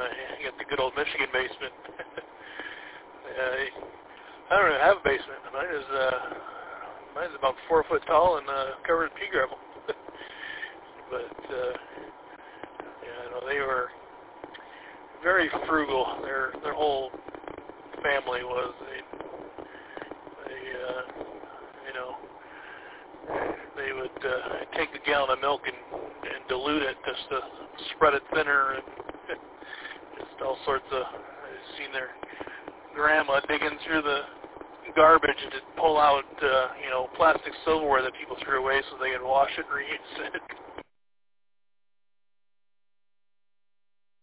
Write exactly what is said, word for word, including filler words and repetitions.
I got the good old Michigan basement. uh, I don't even have a basement. Mine is uh, mine is about four foot tall and uh, covered in pea gravel. But uh, yeah, I know they were very frugal. Their their whole family was. They, they uh, you know, they would uh, take a gallon of milk and, and dilute it just to spread it thinner, and just all sorts of. I've seen their grandma digging through the garbage to pull out, uh, you know, plastic silverware that people threw away so they could wash it and reuse it.